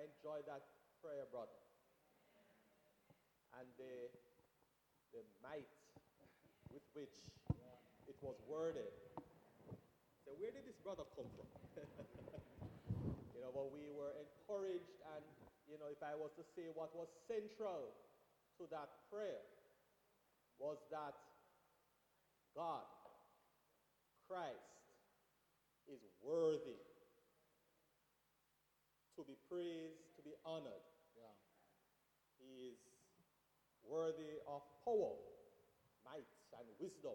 I enjoyed that prayer, brother. And the might with which it was worded. So where did this brother come from? But we were encouraged, and if I was to say what was central to that prayer was that God, Christ, is worthy to be praised, to be honored. Yeah. He is worthy of power, might, and wisdom.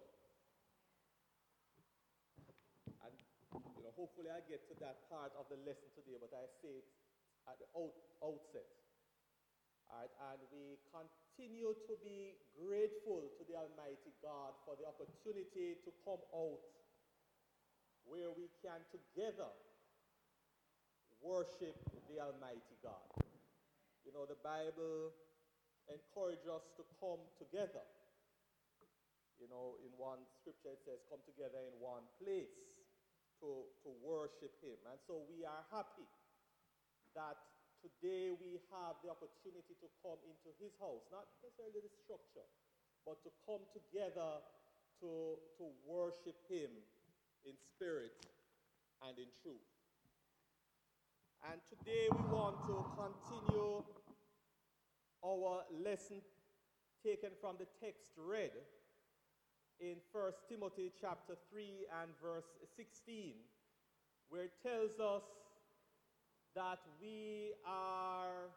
And hopefully I get to that part of the lesson today, but I say it at the outset. All right, and we continue to be grateful to the Almighty God for the opportunity to come out where we can together worship the Almighty God. The Bible encourages us to come together. In one scripture it says, come together in one place to worship Him. And so we are happy that today we have the opportunity to come into His house, not necessarily the structure, but to come together to worship Him in spirit and in truth. And today we want to continue our lesson taken from the text read in 1 Timothy chapter 3 and verse 16, where it tells us that we are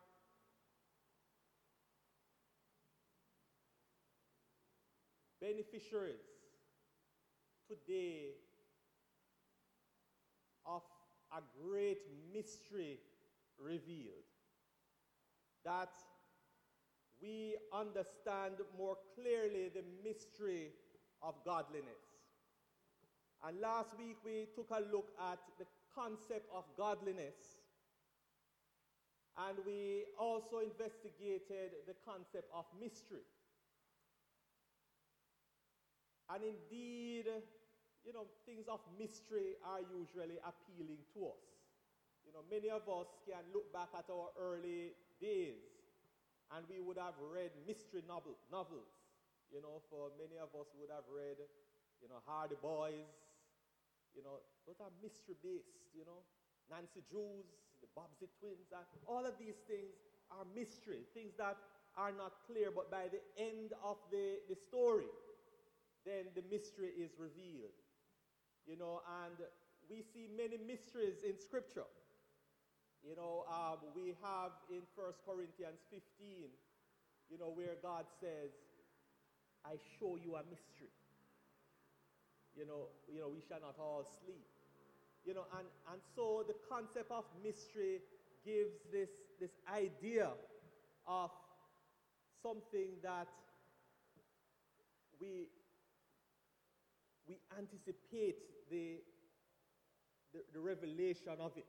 beneficiaries today of a great mystery revealed, that we understand more clearly the mystery of godliness. And last week we took a look at the concept of godliness, and we also investigated the concept of mystery. And indeed, things of mystery are usually appealing to us. Many of us can look back at our early days and we would have read mystery novels. For many of us would have read, Hardy Boys. Those are mystery-based, Nancy Drews, the Bobbsey Twins, and all of these things are mystery, things that are not clear, but by the end of the story, then the mystery is revealed. And we see many mysteries in Scripture. We have in 1 Corinthians 15, where God says, I show you a mystery. We shall not all sleep. And so the concept of mystery gives this idea of something that we anticipate the revelation of it.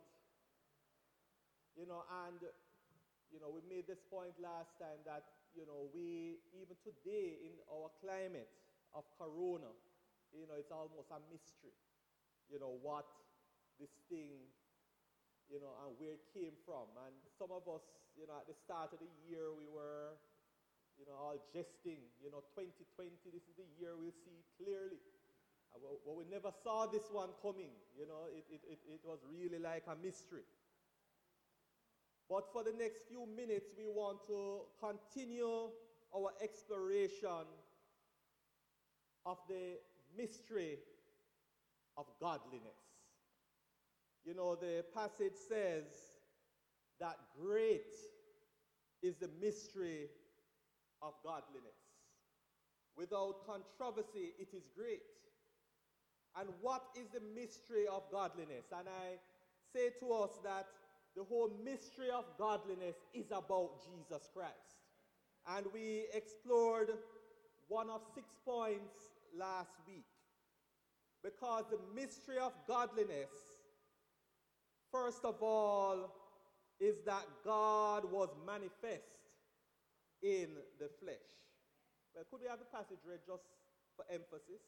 We made this point last time that, we, even today in our climate of corona, it's almost a mystery, what this thing, and where it came from. And some of us, at the start of the year, we were, all jesting, 2020, this is the year we'll see clearly. But we never saw this one coming, it was really like a mystery. But for the next few minutes, we want to continue our exploration of the mystery of godliness. The passage says that great is the mystery of godliness. Without controversy, it is great. And what is the mystery of godliness? And I say to us that the whole mystery of godliness is about Jesus Christ. And we explored one of 6 points last week. Because the mystery of godliness, first of all, is that God was manifest in the flesh. Well, could we have the passage read just for emphasis?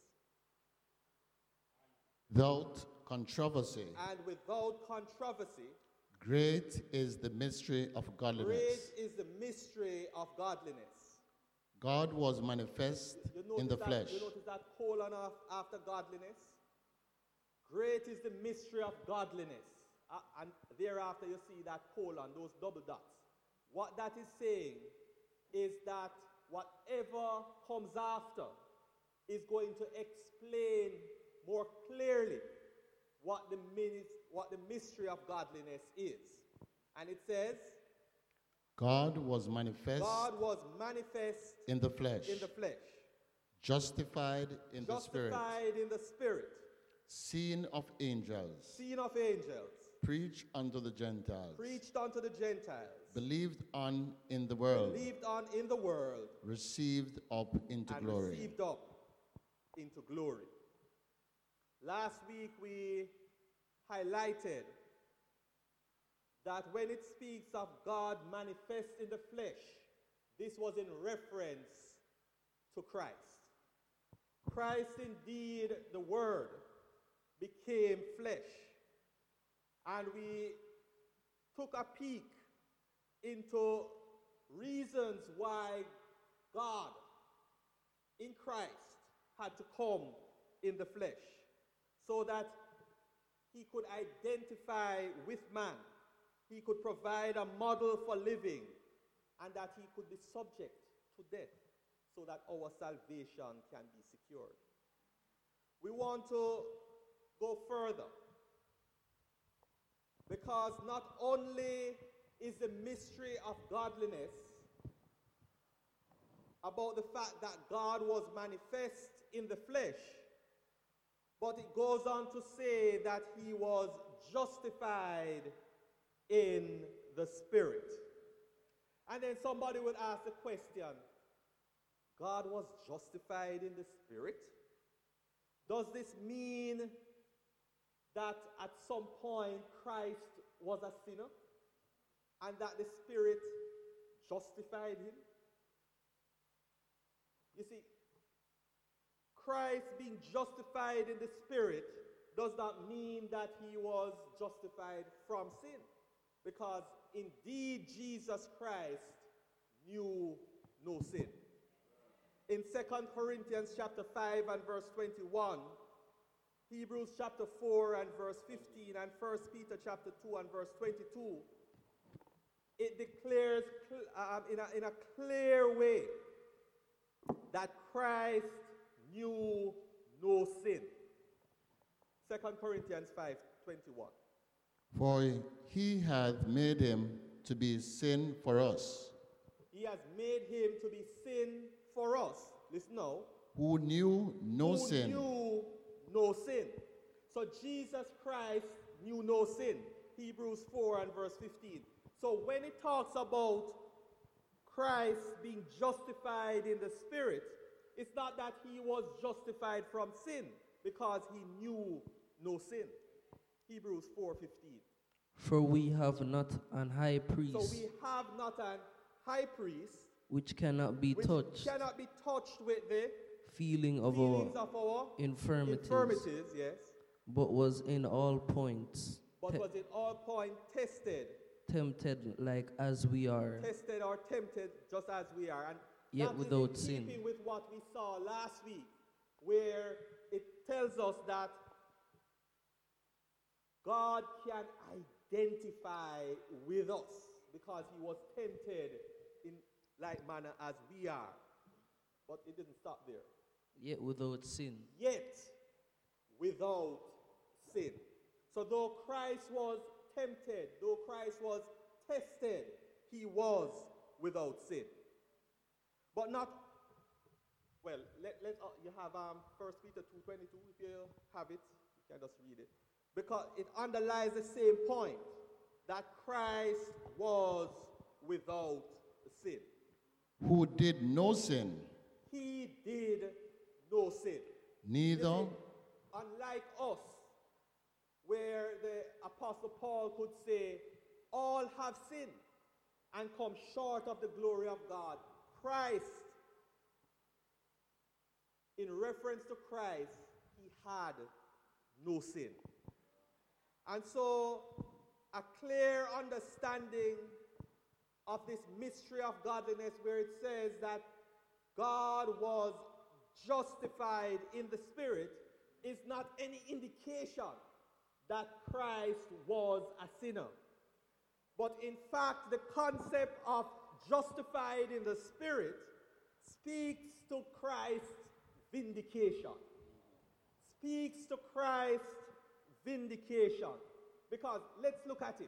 Without controversy. And without controversy. Great is the mystery of godliness. Great is the mystery of godliness. God was manifest in the flesh. You notice that colon after godliness? Great is the mystery of godliness. And thereafter you see that colon, those double dots. What that is saying is that whatever comes after is going to explain more clearly what the mystery of godliness is. And it says, God was manifest in the flesh, justified in the spirit, seen of angels, preached unto the Gentiles, believed on in the world, received up into glory. Last week we highlighted that when it speaks of God manifest in the flesh, this was in reference to Christ. Christ indeed, the Word, became flesh. And we took a peek into reasons why God in Christ had to come in the flesh, so that he could identify with man, he could provide a model for living, and that he could be subject to death so that our salvation can be secured. We want to go further, because not only is the mystery of godliness about the fact that God was manifest in the flesh, but it goes on to say that he was justified in the spirit. And then somebody would ask the question, God was justified in the spirit? Does this mean that at some point Christ was a sinner and that the Spirit justified him? You see, Christ being justified in the Spirit does not mean that he was justified from sin, because indeed Jesus Christ knew no sin. In 2 Corinthians chapter 5 and verse 21, Hebrews chapter 4 and verse 15, and 1 Peter chapter 2 and verse 22, it declares in a clear way that Christ knew no sin. 2 Corinthians 5:21. For he hath made him to be sin for us. He has made him to be sin for us. Listen now. Who knew no sin. Knew no sin. So Jesus Christ knew no sin. Hebrews 4 and verse 15. So when it talks about Christ being justified in the Spirit, it's not that he was justified from sin, because he knew no sin. Hebrews 4:15. For we have not an high priest. So we have not an high priest which cannot be touched with the feeling of our infirmities, yes, but was in all points tempted like as we are, tested or tempted just as we are, and yet without sin. In keeping with what we saw last week, where it tells us that God can identify with us because he was tempted in like manner as we are. But it didn't stop there. Yet without sin. Yet without sin. So though Christ was tempted, though Christ was tested, he was without sin. But not, well, you have 1 Peter 2:22, if you have it, you can just read it. Because it underlies the same point, that Christ was without sin. Who did no sin. He did no sin. Neither. Listen, unlike us, where the Apostle Paul could say, all have sinned and come short of the glory of God. Christ, in reference to Christ, he had no sin. And so a clear understanding of this mystery of godliness where it says that God was justified in the Spirit is not any indication that Christ was a sinner. But in fact, the concept of justified in the Spirit speaks to Christ's vindication. Speaks to Christ's vindication. Because let's look at it.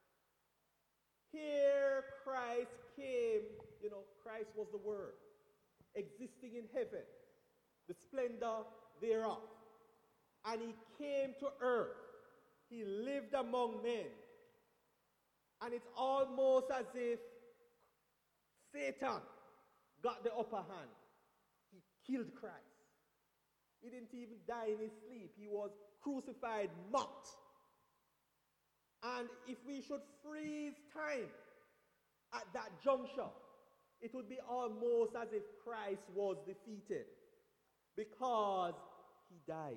Here Christ came, Christ was the Word, existing in heaven, the splendor thereof. And he came to earth. He lived among men. And it's almost as if Satan got the upper hand. He killed Christ. He didn't even die in his sleep. He was crucified, mocked. And if we should freeze time at that juncture, it would be almost as if Christ was defeated because he died.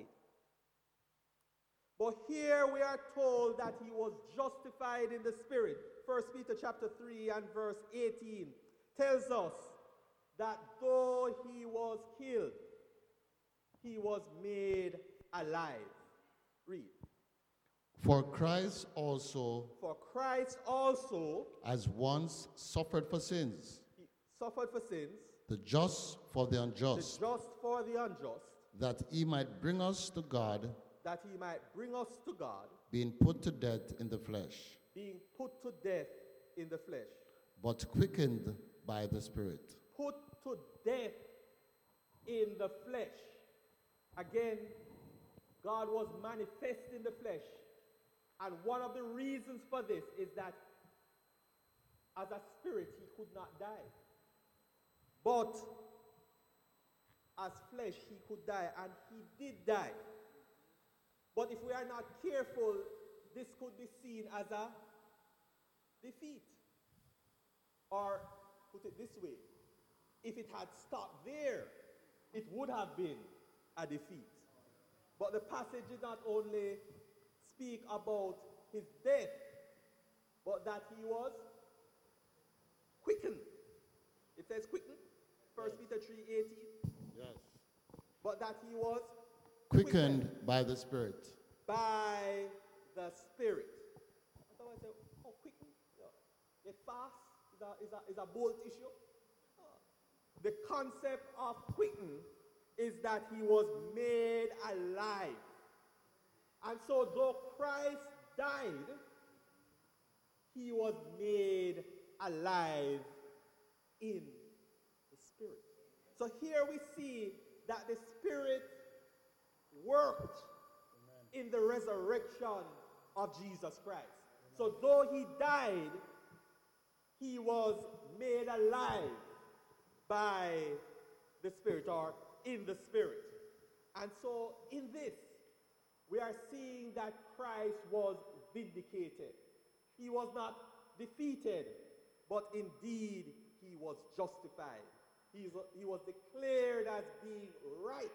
But here we are told that he was justified in the Spirit. 1 Peter chapter 3 and verse 18 tells us that though he was killed, he was made alive. Read. For Christ also, as once suffered for sins, he suffered for sins, the just for the unjust, that he might bring us to God, being put to death in the flesh, but quickened by the Spirit. Put to death in the flesh. Again, God was manifest in the flesh. And one of the reasons for this is that as a spirit, he could not die. But as flesh, he could die, and he did die. But if we are not careful, this could be seen as a defeat. Or, put it this way, if it had stopped there, it would have been a defeat. But the passage did not only speak about his death, but that he was quickened. It says quickened, 1 Peter 3:18. Yes. But that he was Quickened by the Spirit. By the Spirit. So I say, oh, quickened? Get fast is a bold issue. The concept of quickened is that he was made alive. And so though Christ died, he was made alive in the Spirit. So here we see that the Spirit worked in the resurrection of Jesus Christ. So though he died, he was made alive by the Spirit, or in the Spirit. And so in this, we are seeing that Christ was vindicated. He was not defeated, but indeed he was justified. He was declared as being right.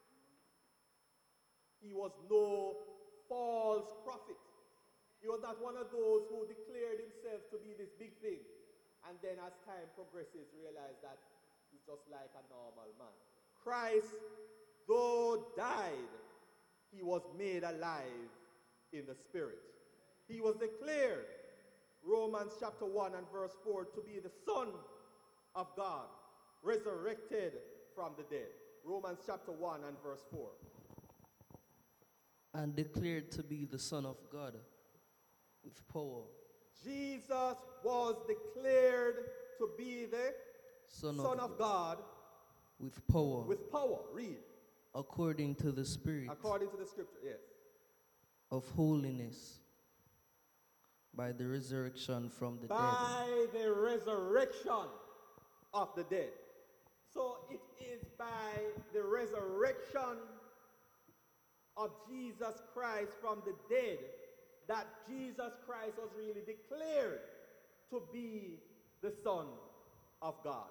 He was no false prophet. He was not one of those who declared himself to be this big thing, and then as time progresses, realize that he's just like a normal man. Christ, though died, he was made alive in the Spirit. He was declared, Romans chapter 1 and verse 4, to be the Son of God, resurrected from the dead. Romans chapter 1 and verse 4. And declared to be the Son of God with power. Jesus was declared to be the Son of God with power. With power. Read. According to the Spirit. According to the scripture, yes. Of holiness. By the resurrection from the dead. By the resurrection of the dead. So it is by the resurrection of Jesus Christ from the dead that Jesus Christ was really declared to be the Son of God.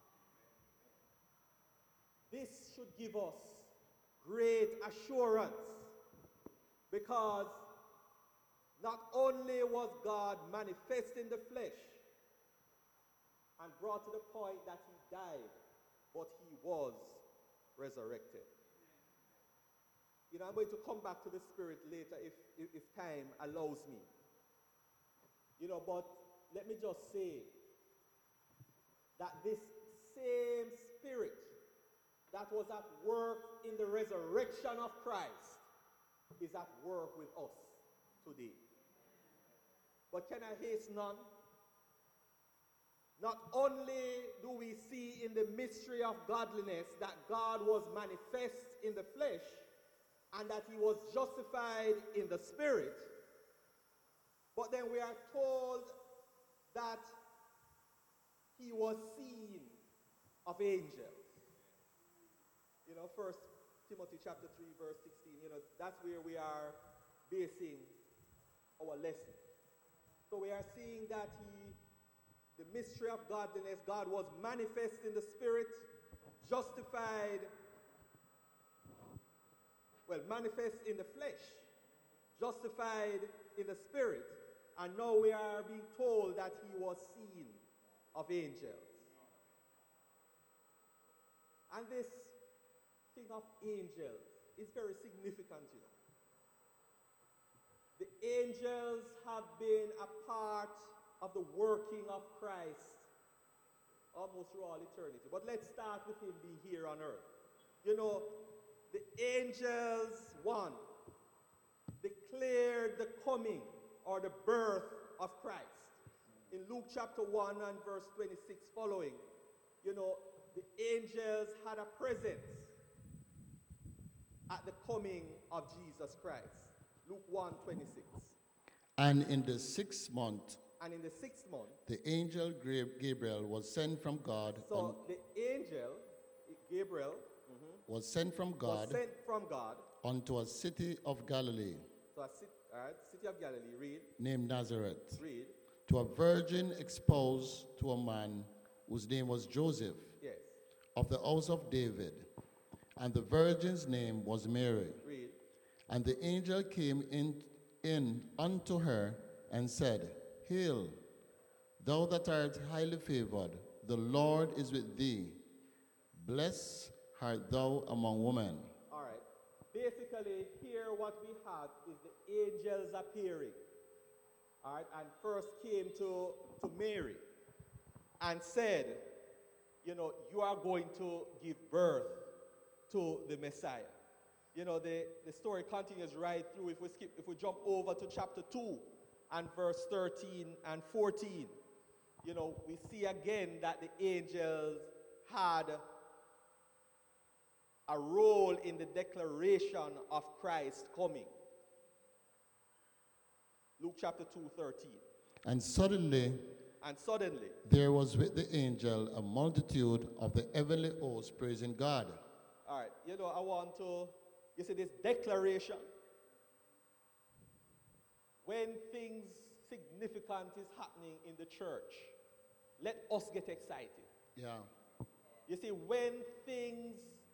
This should give us great assurance, because Not only was God manifest in the flesh and brought to the point that he died, but he was resurrected. You know, I'm going to come back to the Spirit later if time allows me. You know, but let me just say that this same Spirit that was at work in the resurrection of Christ is at work with us today. But can I hasten on? Not only do we see in the mystery of godliness that God was manifest in the flesh and that he was justified in the Spirit, but then we are told that he was seen of angels. You know, 1 Timothy chapter 3, verse 16, you know, that's where we are basing our lesson. So we are seeing that the mystery of godliness, God was manifest in the Spirit, justified, manifest in the flesh, justified in the Spirit, and now we are being told that he was seen of angels. And this thing of angels is very significant, you know. The angels have been a part of the working of Christ almost through all eternity. But let's start with him being here on earth. You know, the angels, one, declared the coming or the birth of Christ. In Luke chapter 1 and verse 26 following, you know, the angels had a presence at the coming of Jesus Christ. Luke 1:26. And in the 6th month, And in the 6th month, the angel Gabriel was sent from God. so the angel, Gabriel, Was sent from was God sent from God unto a city of Galilee to a city of Galilee, read, named Nazareth, read, to a virgin exposed to a man whose name was Joseph, yes, of the house of David. And the virgin's name was Mary. read. And the angel came in unto her and said, Hail, thou that art highly favored, the Lord is with thee. Blessed art thou among women. All right. Basically, here what we have is the angels appearing. All right, and first came to Mary and said, you know, you are going to give birth to the Messiah. You know, the story continues right through. If we jump over to chapter 2 and verse 13 and 14, you know, we see again that the angels had a role in the declaration of Christ coming. Luke chapter 2:13. And suddenly there was with the angel a multitude of the heavenly host praising God. All right, you know, I want to, you see this declaration. When things significant is happening in the church, let us get excited. Yeah. You see, when things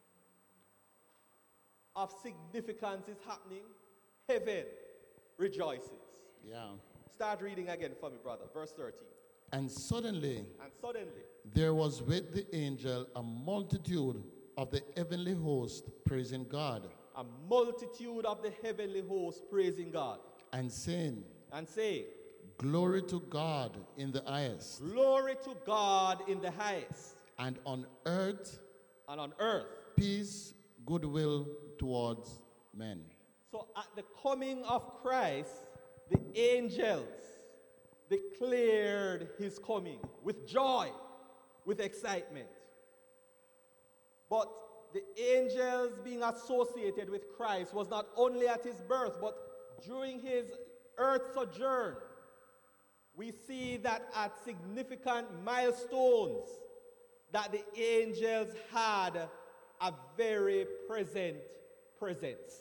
of significance is happening, heaven rejoices. Yeah. Start reading again for me, brother. Verse 13. And suddenly And suddenly, there was with the angel a multitude of the heavenly host praising God a multitude of the heavenly hosts praising God and saying, Glory to God in the highest, glory to God in the highest, and on earth peace, goodwill towards men. So at the coming of Christ, the angels declared his coming with joy, with excitement. But the angels being associated with Christ was not only at his birth, but during his earth sojourn. We see that at significant milestones that the angels had a very present presence.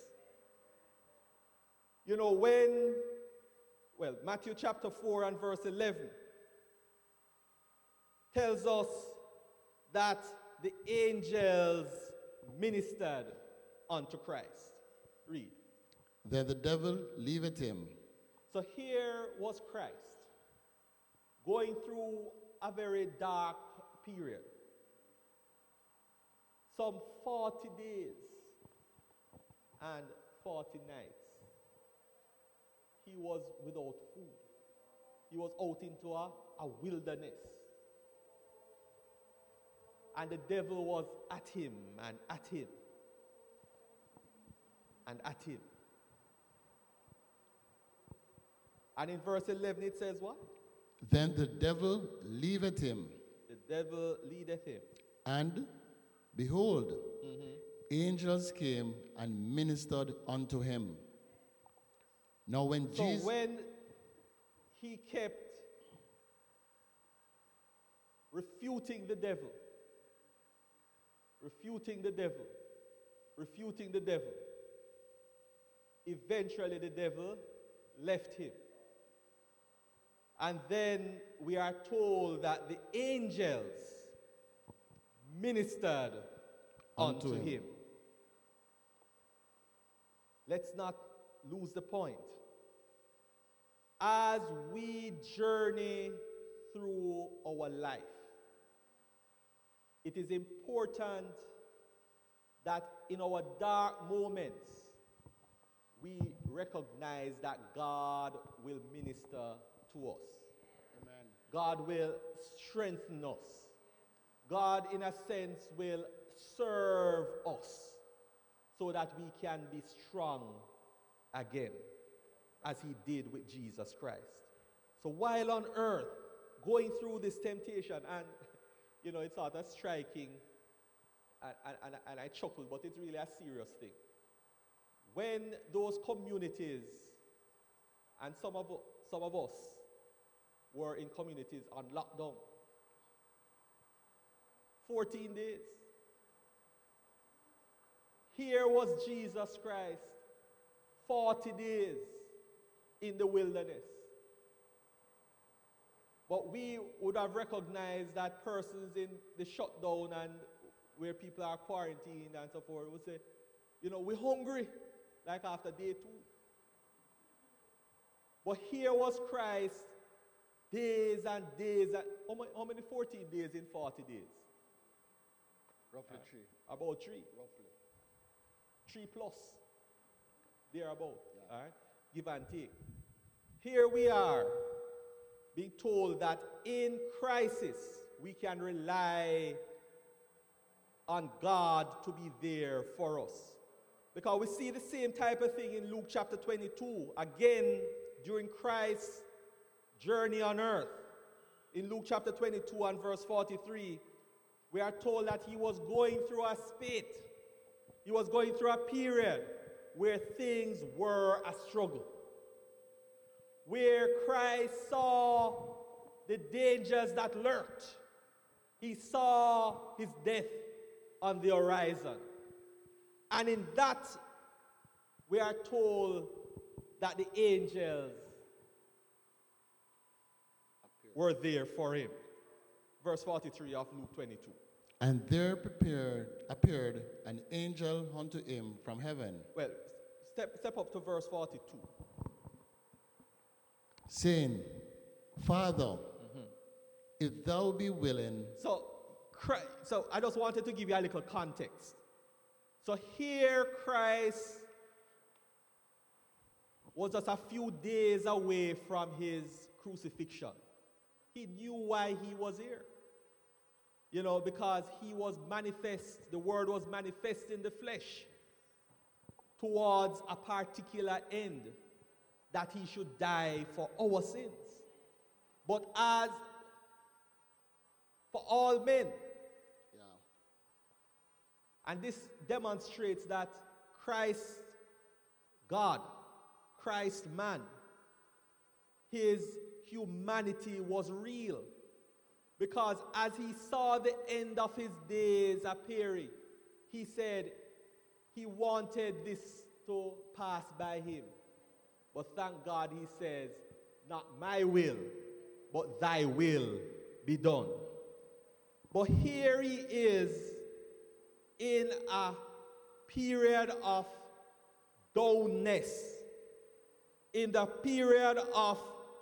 You know, Matthew chapter 4 and verse 11 tells us that the angels ministered unto Christ. Read. Then the devil leaveth him, So here was Christ going through a very dark period. Some 40 days and 40 nights. He was without food. He was out into a wilderness. And the devil was at him and at him and at him. And in verse 11 it says what? Then the devil leaveth him, The devil leadeth him. and behold, angels came and ministered unto him. Now when So Jesus... when he kept refuting the devil, eventually the devil left him. And then we are told that the angels ministered unto him. Let's not lose the point. As we journey through our life, it is important that in our dark moments, we recognize that God will minister to us. Amen. God will strengthen us. God, in a sense, will serve us so that we can be strong again, as he did with Jesus Christ. So while on earth, going through this temptation, and it's sort of striking, and I chuckle, but it's really a serious thing. When those communities, and some of us were in communities on lockdown, 14 days. Here was Jesus Christ, 40 days in the wilderness. But we would have recognized that persons in the shutdown and where people are quarantined and so forth would say, we're hungry, like after day 2. But here was Christ, days and days. How many 14 days in 40 days? Roughly 3. About 3. Roughly. 3 plus. Thereabout. Yeah. All right? Give and take. Here we are being told that in crisis we can rely on God to be there for us. Because we see the same type of thing in Luke chapter 22. Again, during Christ's journey on earth. In Luke chapter 22 and verse 43, we are told that he was going through a spit. He was going through a period where things were a struggle. Where Christ saw the dangers that lurked. He saw his death on the horizon. And in that, we are told that the angels were there for him. Verse 43 of Luke 22. And there appeared an angel unto him from heaven, Well, step up to verse 42. saying, Father, if thou be willing... So I just wanted to give you a little context. So here Christ was just a few days away from his crucifixion. He knew why he was here. Because he was manifest, the word was manifest in the flesh towards a particular end, that he should die for our sins. But as for all men. And this demonstrates that Christ, God, Christ man, his humanity was real. Because as he saw the end of his days appearing, he said he wanted this to pass by him. But thank God he says, not my will, but thy will be done. But here he is in a period of downness, in the period of,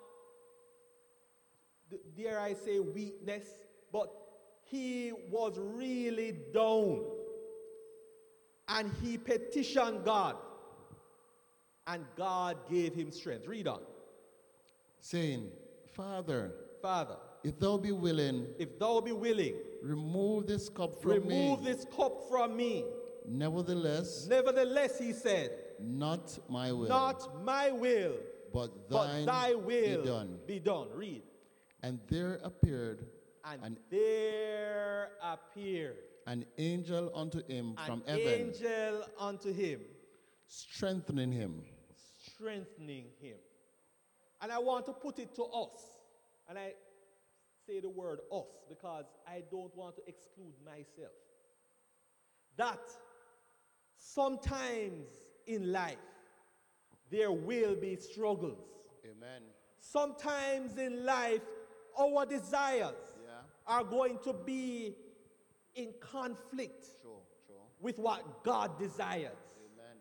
dare I say, weakness, but he was really down. And he petitioned God. And God gave him strength. Read on. saying, Father, Father, if thou be willing, remove this cup from me. remove this cup from me. Nevertheless, Nevertheless, he said, not my will, not my will, but but thine thy will be done. be done. Read. And there appeared And there appeared an angel unto him from an heaven, angel unto him, strengthening him. strengthening him. And I want to put it to us. And I say the word us because I don't want to exclude myself. That sometimes in life there will be struggles. Amen. Sometimes in life our desires are going to be in conflict with what God desires. Amen.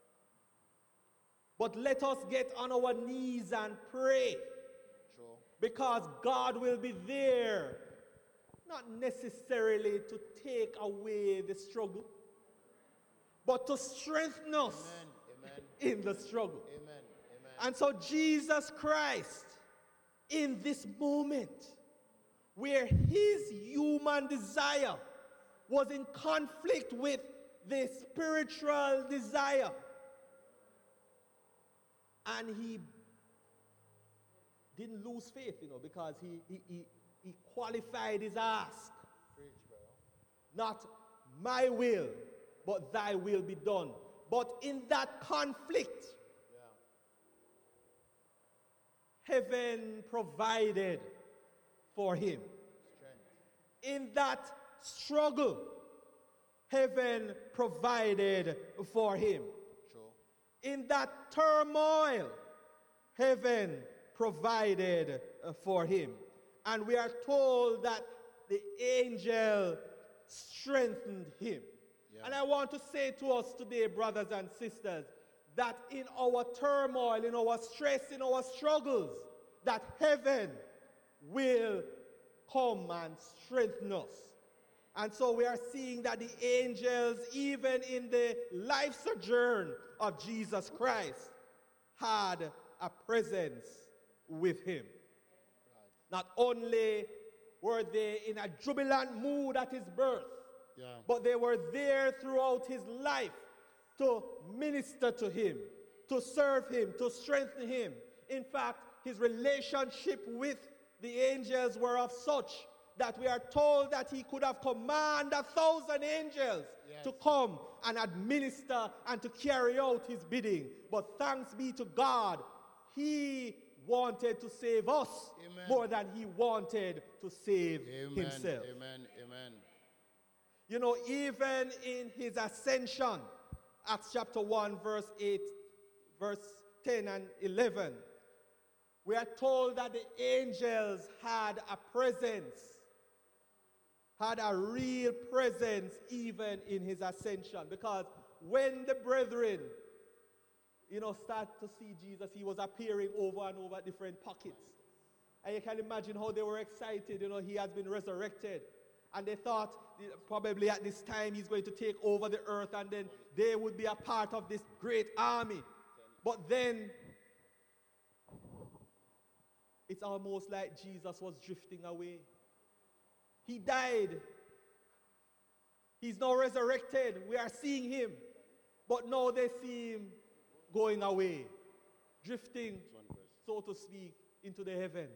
But let us get on our knees and pray. Because God will be there, not necessarily to take away the struggle, but to strengthen us in the struggle. Amen. And so Jesus Christ, in this moment, where his human desire was in conflict with the spiritual desire, and he didn't lose faith, because he qualified his ask. Not my will, but thy will be done. But in that conflict, heaven provided for him. In that struggle, heaven provided for him. In that turmoil, heaven provided for him. And we are told that the angel strengthened him. And I want to say to us today, brothers and sisters, that in our turmoil, in our stress, in our struggles, that heaven will come and strengthen us. And so we are seeing that the angels, even in the life sojourn of Jesus Christ, had a presence with him. Not only were they in a jubilant mood at his birth, but they were there throughout his life to minister to him, to serve him, to strengthen him. In fact, his relationship with the angels were of such that we are told that he could have commanded 1,000 angels to come and administer and to carry out his bidding. But thanks be to God, he wanted to save us more than he wanted to save himself. Amen. Amen. Even in his ascension, Acts chapter 1, verse 8, verse 10 and 11, we are told that the angels had a presence, had a real presence even in his ascension. Because when the brethren, start to see Jesus, he was appearing over and over different pockets. And you can imagine how they were excited, he has been resurrected. And they thought probably at this time he's going to take over the earth and then they would be a part of this great army. But then it's almost like Jesus was drifting away. He died. He's now resurrected. We are seeing him. But now they see him going away, drifting, so to speak, into the heavens.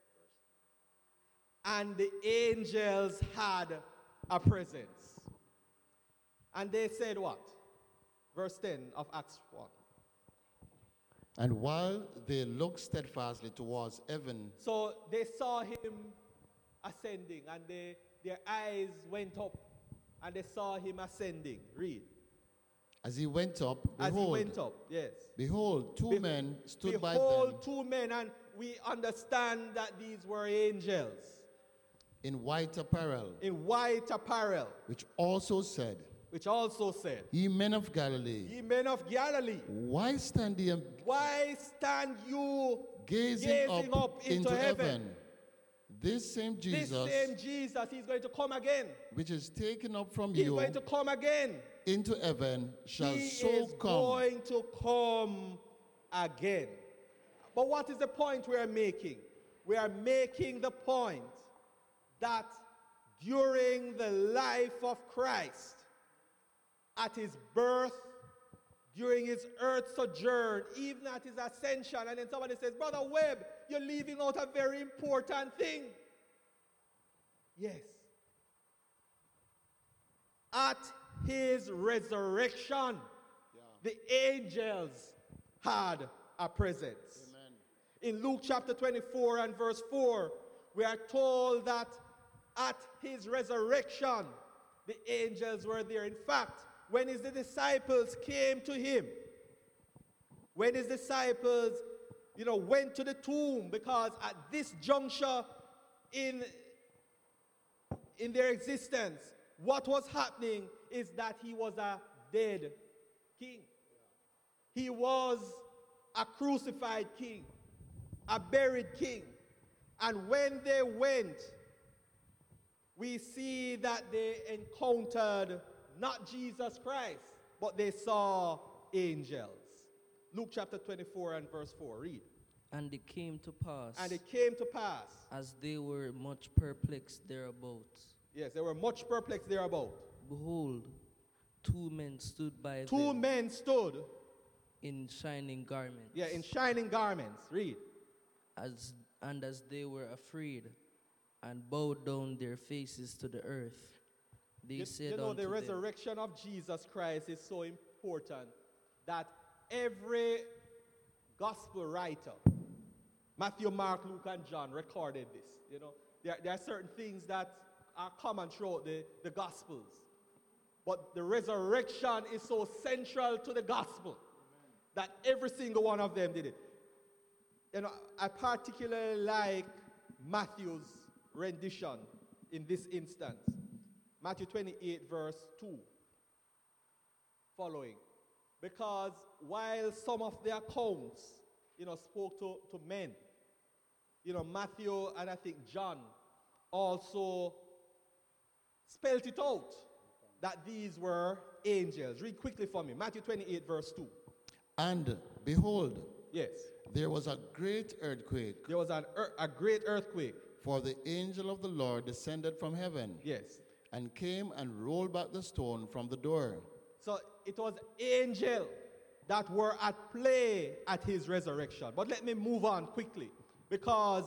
And the angels had a presence. And they said what? Verse 10 of Acts 1. And while they looked steadfastly towards heaven, so they saw him ascending, and their eyes went up, and they saw him ascending. Read. As he went up, behold, two men stood by them. Behold, two men, and we understand that these were angels. In white apparel. In white apparel. Which also said, which also said, Ye men of Galilee, Ye men of Galilee, why stand ye why stand you gazing up into heaven? This same This Jesus, same Jesus, he's going to come again. which is taken up from He's you going to come again. into heaven, shall He so is come. going to come again. But what is the point we are making? We are making the point that during the life of Christ, at his birth, during his earth sojourn, even at his ascension, and then somebody says, Brother Webb, you're leaving out a very important thing. Yes. At his resurrection, the angels had a presence. Amen. In Luke chapter 24 and verse 4, we are told that at his resurrection, the angels were there. In fact, when his disciples came to him, when his disciples, went to the tomb, because at this juncture in their existence, what was happening is that he was a dead king. He was a crucified king, a buried king. And when they went, we see that they encountered not Jesus Christ, but they saw angels. Luke chapter 24 and verse 4, read. And it came to pass, And it came to pass, as they were much perplexed thereabout, yes, they were much perplexed thereabout. behold, two men stood by Two them men stood, in shining garments. yeah, in shining garments, read. As they were afraid, and bowed down their faces to the earth, they said You know, unto the them, resurrection of Jesus Christ is so important that every gospel writer, Matthew, Mark, Luke, and John, recorded this. You know, there are certain things that are common throughout the gospels. But the resurrection is so central to the gospel that every single one of them did it. You know, I particularly like Matthew's rendition in this instance. Matthew 28 verse 2 following. Because while some of the accounts, spoke to men, Matthew and I think John also spelled it out that these were angels. Read quickly for me. Matthew 28 verse 2. And behold, Yes. there was a great earthquake, There was a great earthquake. for the angel of the Lord descended from heaven, Yes. and came and rolled back the stone from the door. So it was angels that were at play at his resurrection. But let me move on quickly, because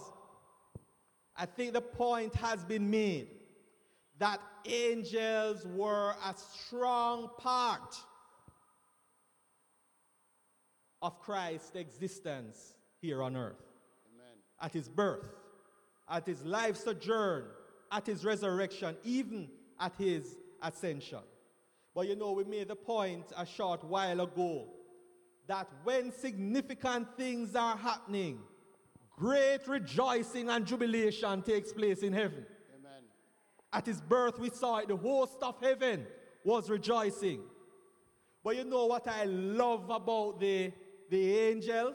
I think the point has been made that angels were a strong part of Christ's existence here on earth. Amen. At his birth, at his life sojourn, at his resurrection, even at his ascension. But we made the point a short while ago that when significant things are happening, great rejoicing and jubilation takes place in heaven. Amen. At his birth, we saw it. The host of heaven was rejoicing. But you know what I love about the angels?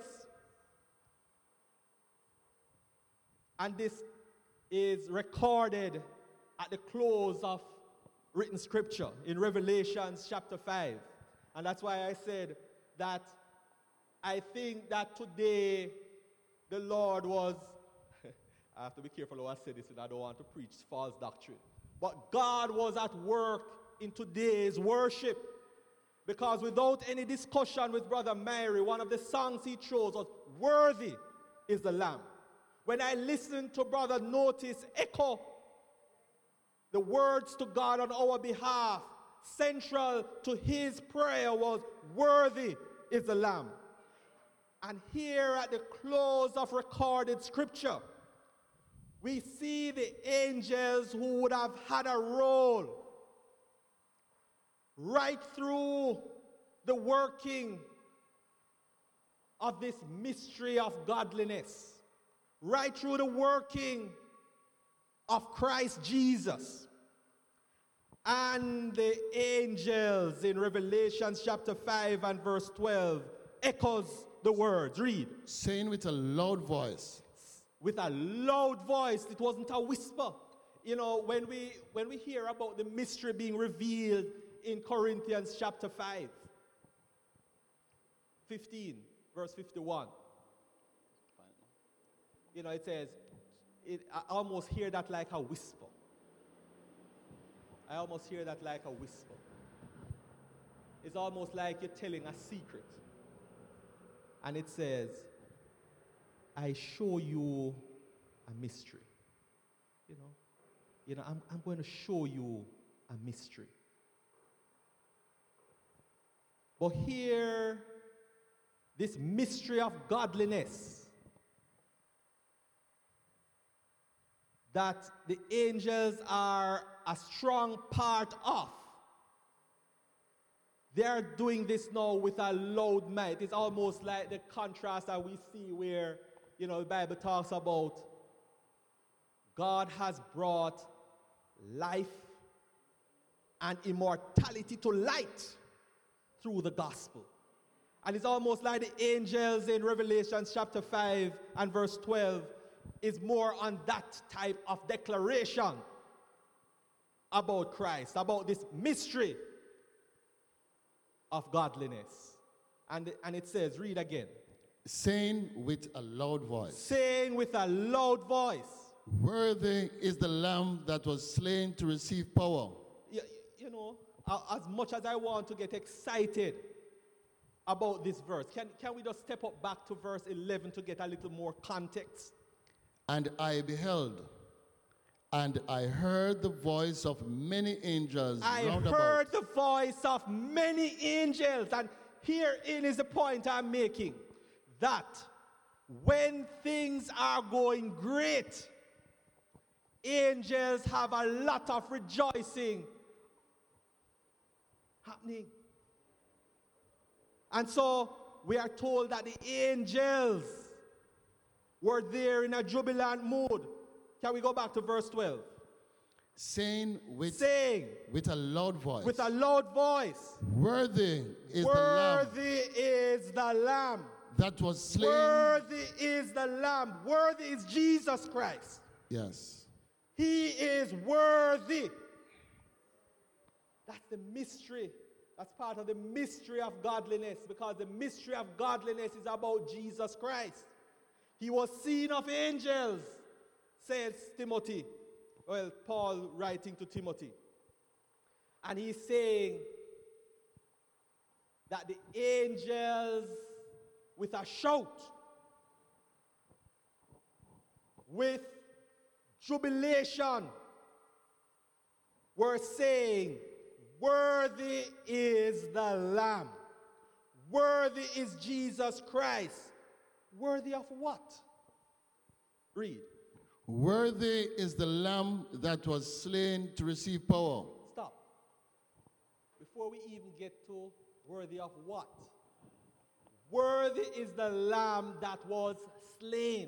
And this is recorded at the close of written scripture in Revelation chapter 5. And that's why I said that I think that today the Lord was, I have to be careful how I say this, and I don't want to preach false doctrine. But God was at work in today's worship, because without any discussion with Brother Mary, one of the songs he chose was, "Worthy is the Lamb." When I listened to Brother Notice echo the words to God on our behalf, central to his prayer was, "Worthy is the Lamb." And here at the close of recorded scripture, we see the angels who would have had a role right through the working of this mystery of godliness, right through the working of Christ Jesus. And the angels in Revelation chapter 5 and verse 12 echoes the words. Read. saying with a loud voice, With a loud voice. It wasn't a whisper. You know, when we hear about the mystery being revealed in Corinthians chapter 5, 15, verse 51. You know, it says, I almost hear that like a whisper. I almost hear that like a whisper. It's almost like you're telling a secret. And it says, I show you a mystery. You know, I'm going to show you a mystery. But here, this mystery of godliness that the angels are a strong part of. They are doing this now with a loud might. It's almost like the contrast that we see where, you know, the Bible talks about God has brought life and immortality to light through the gospel. And it's almost like the angels in Revelation chapter 5 and verse 12 is more on that type of declaration about Christ, about this mystery of godliness. And it says, read again. saying with a loud voice, Saying with a loud voice. worthy is the Lamb that was slain to receive power. You know, as much as I want to get excited about this verse, can we just step up back to verse 11 to get a little more context? And I beheld, and I heard the voice of many angels round about. I heard the voice of many angels. And herein is the point I'm making. That when things are going great, angels have a lot of rejoicing happening. And so we are told that the angels were there in a jubilant mood. Can we go back to verse 12? Saying with a loud voice, with a loud voice, worthy is worthy is the Lamb that was slain. Worthy is the Lamb. Worthy is Jesus Christ. Yes. He is worthy. That's the mystery. That's part of the mystery of godliness, because the mystery of godliness is about Jesus Christ. He was seen of angels, says Timothy. Well, Paul writing to Timothy. And he's saying that the angels, with a shout, with jubilation, were saying, worthy is the Lamb. Worthy is Jesus Christ. Worthy of what? Read. Worthy is the Lamb that was slain to receive power. Stop. Before we even get to worthy of what? Worthy is the Lamb that was slain.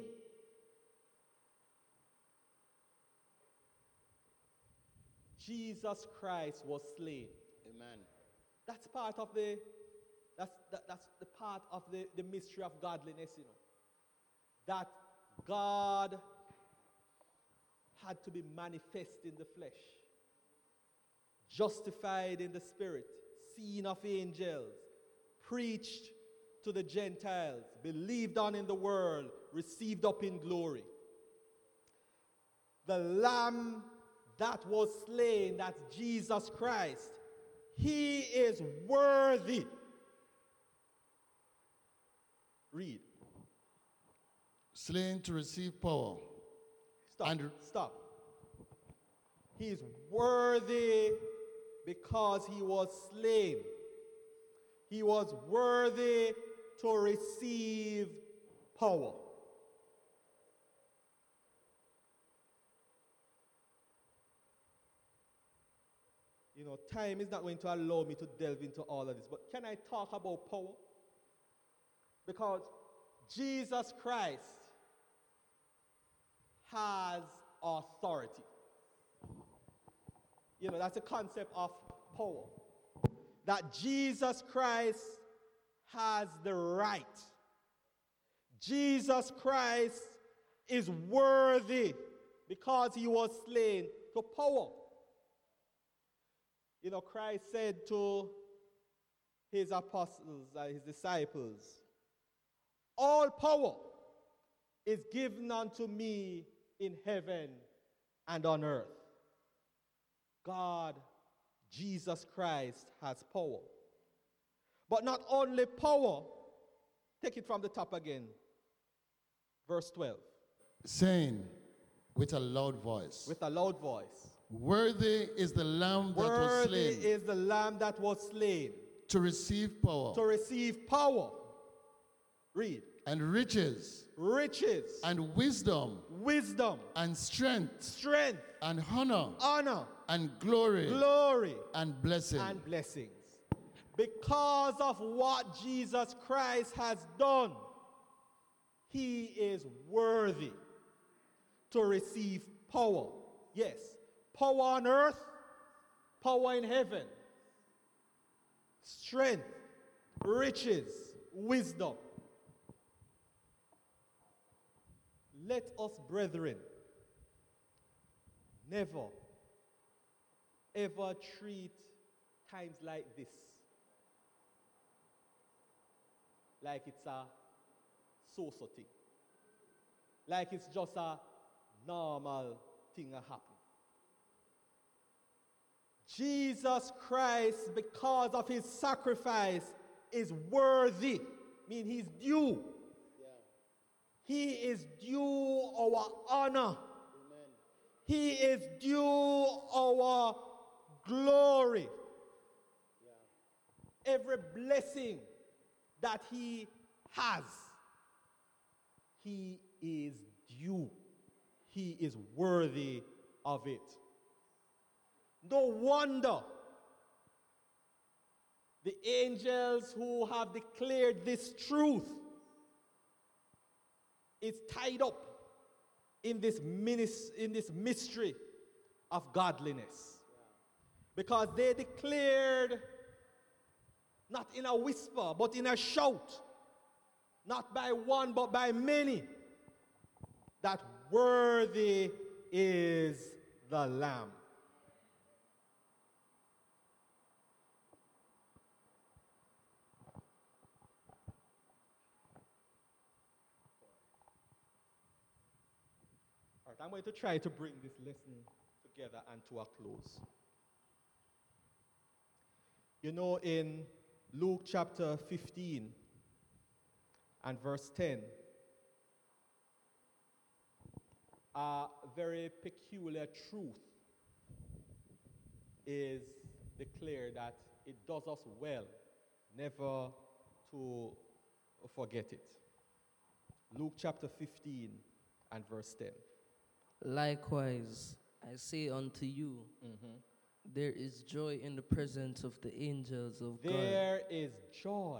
Jesus Christ was slain. Amen. That's part of the part of the mystery of godliness, you know. That God had to be manifest in the flesh, justified in the spirit, seen of angels, preached to the Gentiles, believed on in the world, received up in glory. The Lamb that was slain, that's Jesus Christ, he is worthy. Read. Slain to receive power. Stop. He is worthy because he was slain. He was worthy to receive power. You know, time is not going to allow me to delve into all of this, but can I talk about power? Because Jesus Christ has authority. that's a concept of power. That Jesus Christ has the right. Jesus Christ is worthy because he was slain to power. Christ said to his apostles, his disciples, all power is given unto me in heaven and on earth. God, Jesus Christ, has power. But not only power, take it from the top again. Verse 12. Saying with a loud voice, With a loud voice. worthy is the Lamb that was Worthy slain is the Lamb that was slain to receive power to receive power. Read. and riches Riches. and wisdom Wisdom. and strength Strength. and honor Honor. and glory Glory. and blessing. And blessings. Because of what Jesus Christ has done, he is worthy to receive power. Yes, power on earth, power in heaven, strength, riches, wisdom. Let us, brethren, never, ever treat times like this like it's a so-so thing. Like it's just a normal thing that happen. Jesus Christ, because of his sacrifice, is worthy. Mean he's due. He is due our honor. He is due our glory. Every blessing that he has, he is due. He is worthy of it. No wonder the angels who have declared this truth is tied up in this mystery of godliness. Because they declared, not in a whisper, but in a shout, not by one, but by many, that worthy is the Lamb. All right, I'm going to try to bring this lesson together and to a close. In Luke chapter 15 and verse 10, a very peculiar truth is declared, that it does us well never to forget it. Luke chapter 15 and verse 10. Likewise, I say unto you, there is joy in the presence of the angels of God. There is joy.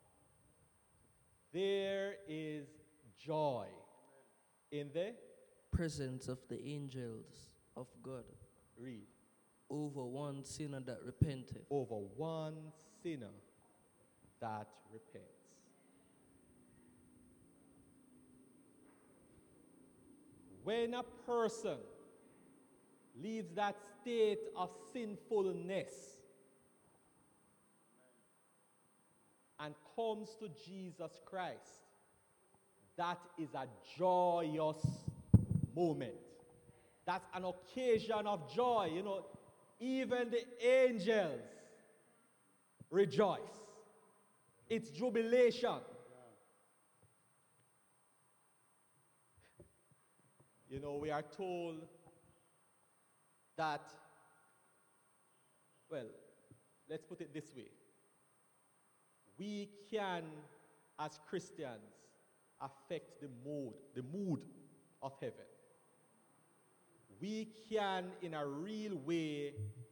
There is joy in the Presence of the angels of God. read. Over one sinner that repenteth. Over one sinner that repents. When a person leaves that state of sinfulness and comes to Jesus Christ, that is a joyous moment. That's an occasion of joy. Even the angels rejoice. It's jubilation. We are told that, well, let's put it this way. We can, as Christians, affect the mood of heaven. We can, in a real way,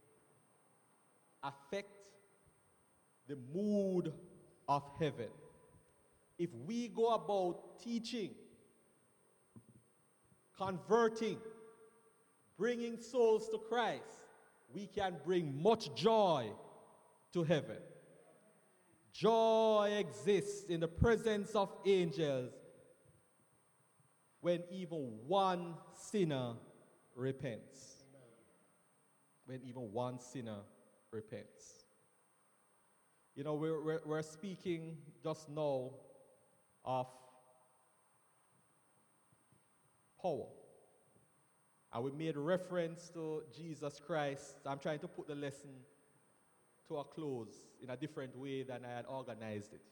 affect the mood of heaven. If we go about teaching, converting, bringing souls to Christ, we can bring much joy to heaven. Joy exists in the presence of angels when even one sinner repents. When even one sinner repents. You know, we're speaking just now of power. And we made reference to Jesus Christ. I'm trying to put the lesson to a close in a different way than I had organized it.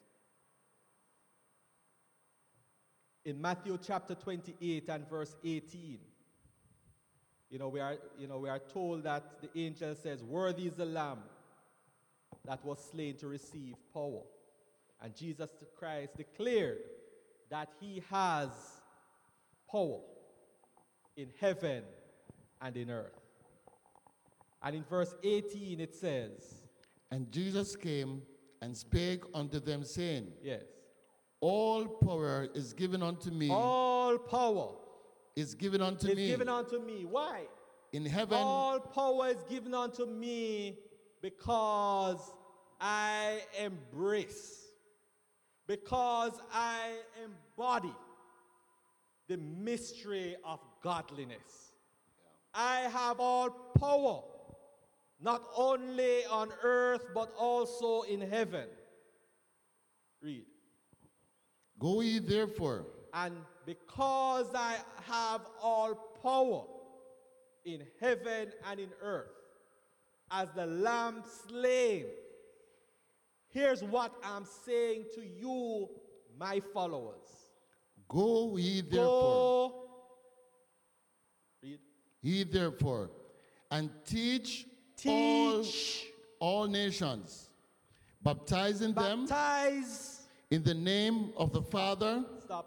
In Matthew chapter 28 and verse 18, we are told that the angel says, "Worthy is the Lamb that was slain to receive power." And Jesus Christ declared that he has power in heaven and in earth. And in verse 18 it says, "And Jesus came and spake unto them, saying, yes, All power is given unto me, all power is given unto is me given unto me. Why? in heaven All power is given unto me because I embrace, because I embody the mystery of godliness. I have all power, not only on earth, but also in heaven. Read. Go ye therefore, And because I have all power in heaven and in earth, as the Lamb slain, here's what I'm saying to you, my followers. go ye therefore, Go, read, ye therefore, and teach, teach, all nations, baptizing them baptize. in the name of the Father, Stop.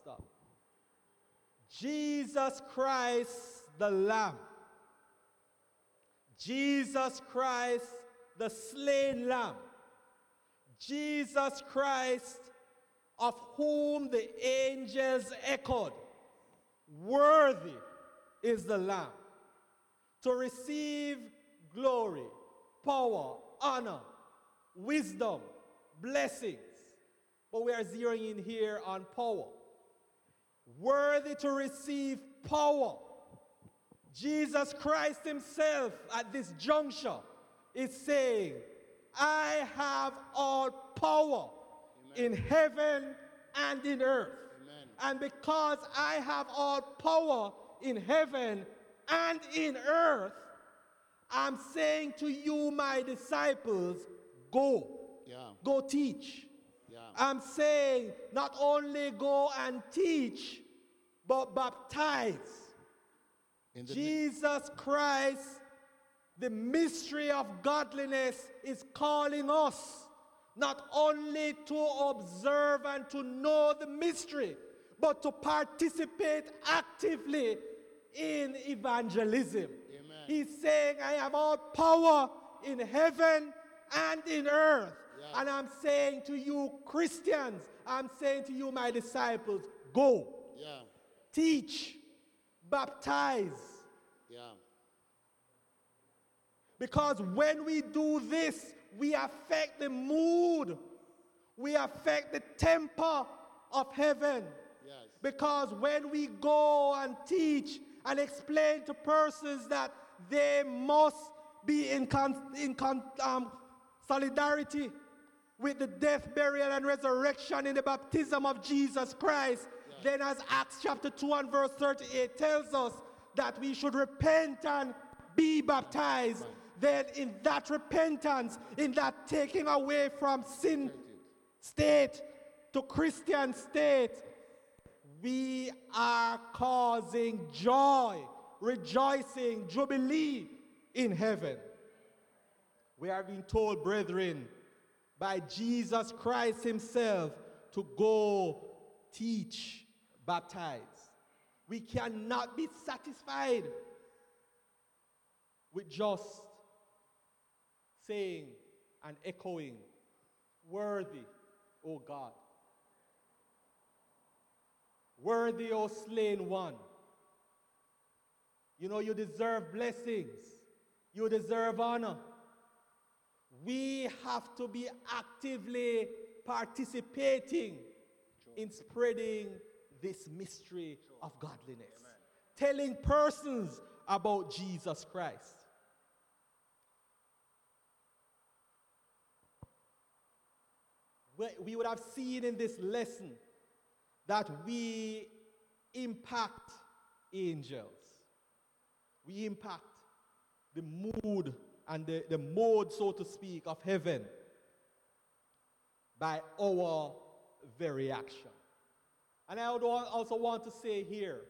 Jesus Christ, the Lamb. Jesus Christ, the slain Lamb. Jesus Christ, of whom the angels echoed, worthy is the Lamb to receive glory, power, honor, wisdom, blessings. But we are zeroing in here on power. Worthy to receive power. Jesus Christ himself at this juncture is saying, I have all power in heaven and in earth. Amen. And because I have all power in heaven and in earth, I'm saying to you, my disciples, go. Yeah. Go teach. Yeah. I'm saying not only go and teach, but baptize. In the Jesus Christ, the mystery of godliness, is calling us not only to observe and to know the mystery, but to participate actively in evangelism. Amen. He's saying, I have all power in heaven and in earth. Yeah. And I'm saying to you, Christians, I'm saying to you, my disciples, go, Yeah. teach, baptize. Yeah. Because when we do this, we affect the mood, we affect the temper of heaven. Yes. Because when we go and teach and explain to persons that they must be in solidarity with the death, burial, and resurrection in the baptism of Jesus Christ, then as Acts chapter 2 and verse 38 tells us that we should repent and be baptized, then in that repentance, in that taking away from sin state to Christian state, we are causing joy, rejoicing, jubilee in heaven. We are being told, brethren, by Jesus Christ himself to go teach, baptize. We cannot be satisfied with just saying and echoing, worthy, O God. Worthy, O slain one. You know, you deserve blessings. You deserve honor. We have to be actively participating in spreading this mystery of godliness. Telling persons about Jesus Christ. We would have seen in this lesson that we impact angels. We impact the mood and the mode, so to speak, of heaven by our very action. And I would also want to say here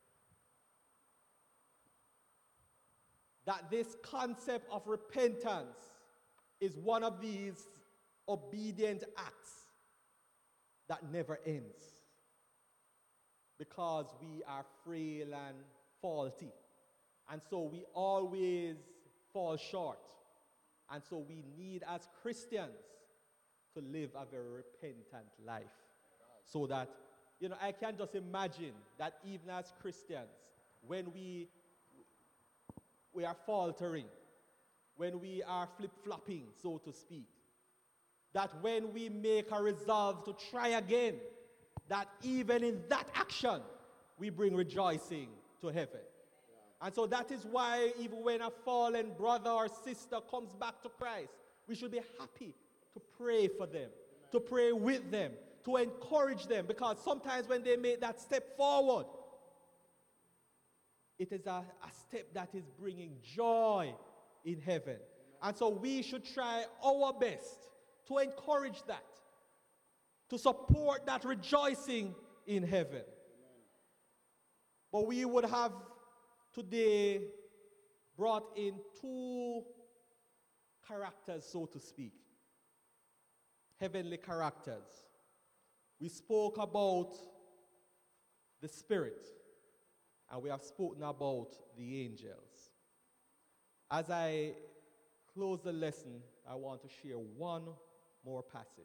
that this concept of repentance is one of these obedient acts that never ends, because we are frail and faulty, and so we always fall short, and so we need as Christians to live a very repentant life, so that, I can just imagine that even as Christians, when we are faltering, when we are flip-flopping, so to speak, that when we make a resolve to try again, that even in that action, we bring rejoicing to heaven. And so that is why even when a fallen brother or sister comes back to Christ, we should be happy to pray for them, to pray with them, to encourage them, because sometimes when they make that step forward, it is a step that is bringing joy in heaven. And so we should try our best to encourage that, to support that rejoicing in heaven. But we would have today brought in two characters, so to speak, heavenly characters. We spoke about the Spirit, and we have spoken about the angels. As I close the lesson, I want to share one more passage.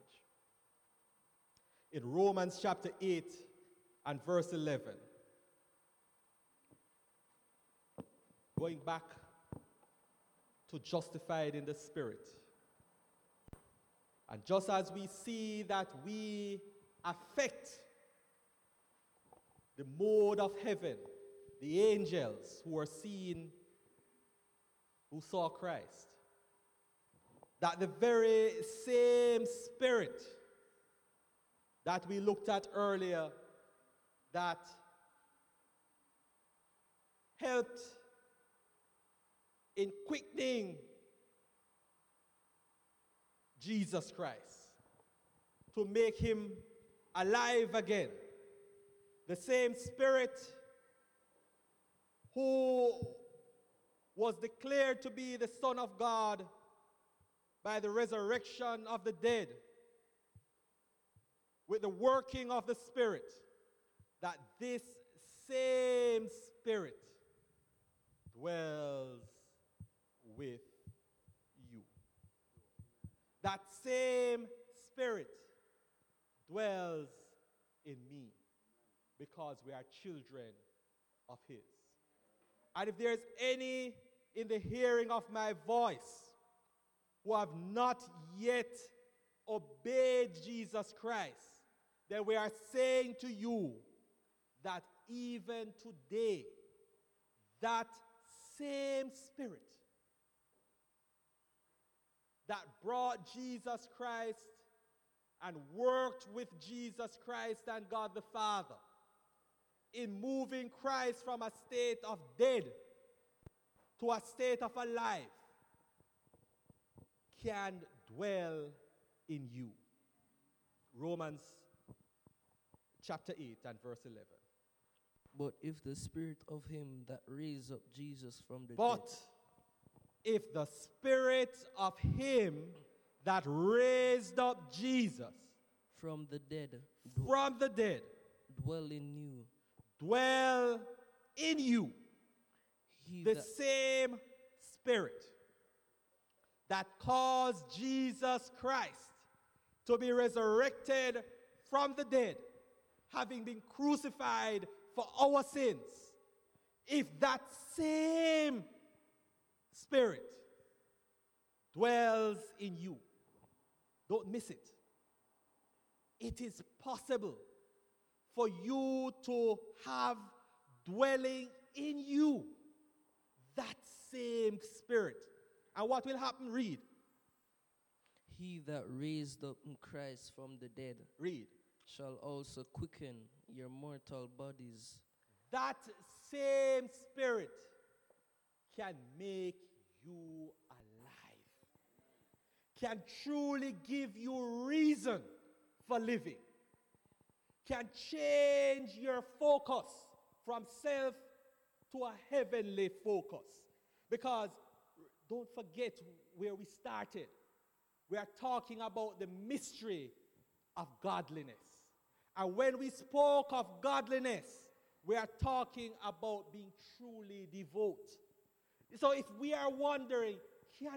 In Romans chapter 8 and verse 11, going back to justified in the Spirit. And just as we see that we affect the mode of heaven, the angels who are seen, who saw Christ, that the very same Spirit that we looked at earlier, that helped in quickening Jesus Christ, to make him alive again. The same Spirit who was declared to be the Son of God by the resurrection of the dead, with the working of the Spirit, that this same Spirit dwells with you. That same Spirit dwells in me, because we are children of His. And if there's any in the hearing of my voice who have not yet obeyed Jesus Christ, then we are saying to you that even today, that same Spirit that brought Jesus Christ and worked with Jesus Christ and God the Father in moving Christ from a state of dead to a state of alive, can dwell in you. Romans chapter 8 and verse 11. But if the Spirit of him that raised up Jesus from the But dead, if the Spirit of him that raised up Jesus from the dead from the dead dwell in you, dwell in you, he the that same Spirit that caused Jesus Christ to be resurrected from the dead, having been crucified for our sins, if that same Spirit dwells in you. Don't miss it. It is possible for you to have dwelling in you that same Spirit. And what will happen? Read. He that raised up Christ from the dead Read. shall also quicken your mortal bodies. That same Spirit can make you alive, can truly give you reason for living, can change your focus from self to a heavenly focus. Because don't forget where we started. We are talking about the mystery of godliness. And when we spoke of godliness, we are talking about being truly devout. So if we are wondering, can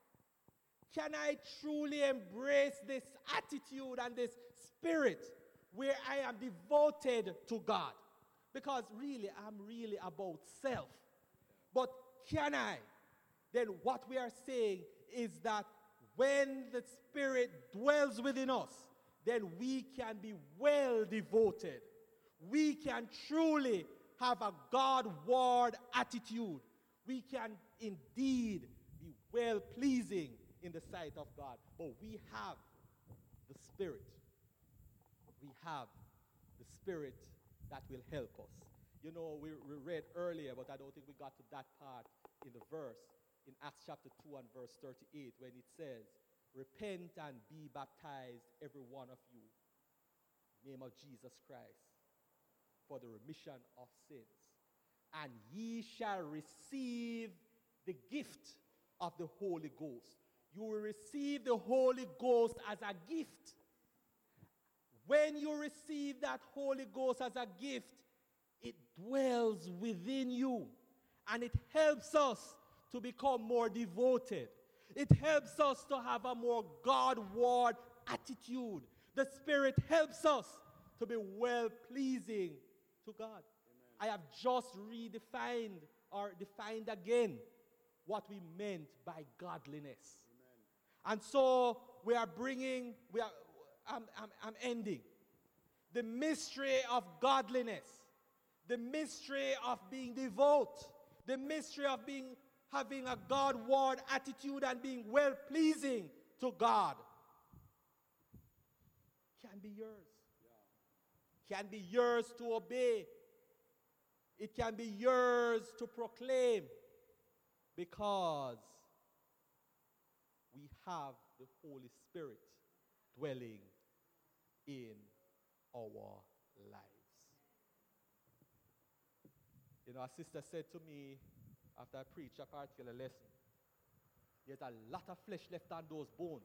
I truly embrace this attitude and this spirit where I am devoted to God? Because really, I'm really about self. But can I? Then what we are saying is that when the Spirit dwells within us, then we can be well devoted. We can truly have a God-ward attitude. We can indeed be well-pleasing in the sight of God. But we have the Spirit. We have the Spirit that will help us. You know, we read earlier, but I don't think we got to that part in the verse, in Acts chapter 2 and verse 38, when it says, repent and be baptized, every one of you, in the name of Jesus Christ, for the remission of sins. And ye shall receive the gift of the Holy Ghost. You will receive the Holy Ghost as a gift. When you receive that Holy Ghost as a gift, it dwells within you. And it helps us to become more devoted. It helps us to have a more God-ward attitude. The Spirit helps us to be well-pleasing to God. Amen. I have just redefined or defined again what we meant by godliness. Amen. And so I'm ending. The mystery of godliness, the mystery of being devout, the mystery of having a God-ward attitude and being well-pleasing to God can be yours. Yeah. Can be yours to obey. It can be yours to proclaim, because we have the Holy Spirit dwelling in our lives. You know, a sister said to me after I preached a particular lesson, there's a lot of flesh left on those bones.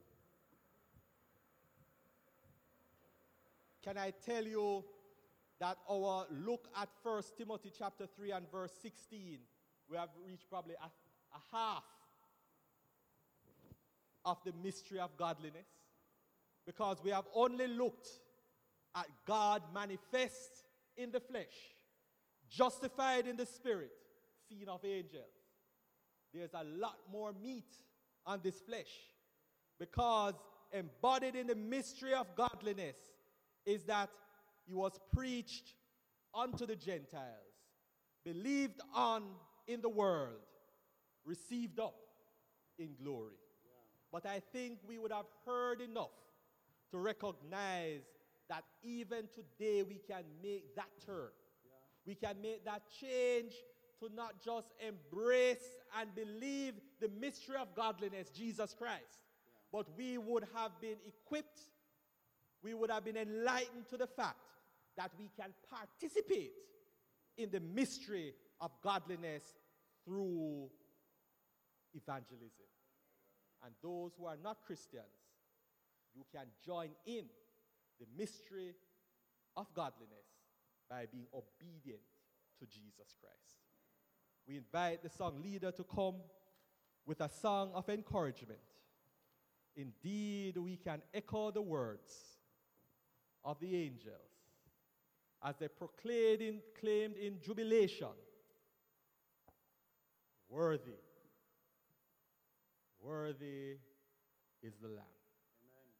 Can I tell you that our look at 1 Timothy chapter 3 and verse 16, we have reached probably a half of the mystery of godliness, because we have only looked at God manifest in the flesh, justified in the spirit, seen of angels. There's a lot more meat on this flesh, because embodied in the mystery of godliness is that he was preached unto the Gentiles, believed on in the world, received up in glory. Yeah. But I think we would have heard enough to recognize that even today we can make that turn. Yeah. We can make that change to not just embrace and believe the mystery of godliness, Jesus Christ, but we would have been equipped, we would have been enlightened to the fact that we can participate in the mystery of godliness through evangelism. And those who are not Christians, you can join in the mystery of godliness by being obedient to Jesus Christ. We invite the song leader to come with a song of encouragement. Indeed, we can echo the words of the angels as they proclaimed in jubilation, worthy Worthy is the Lamb.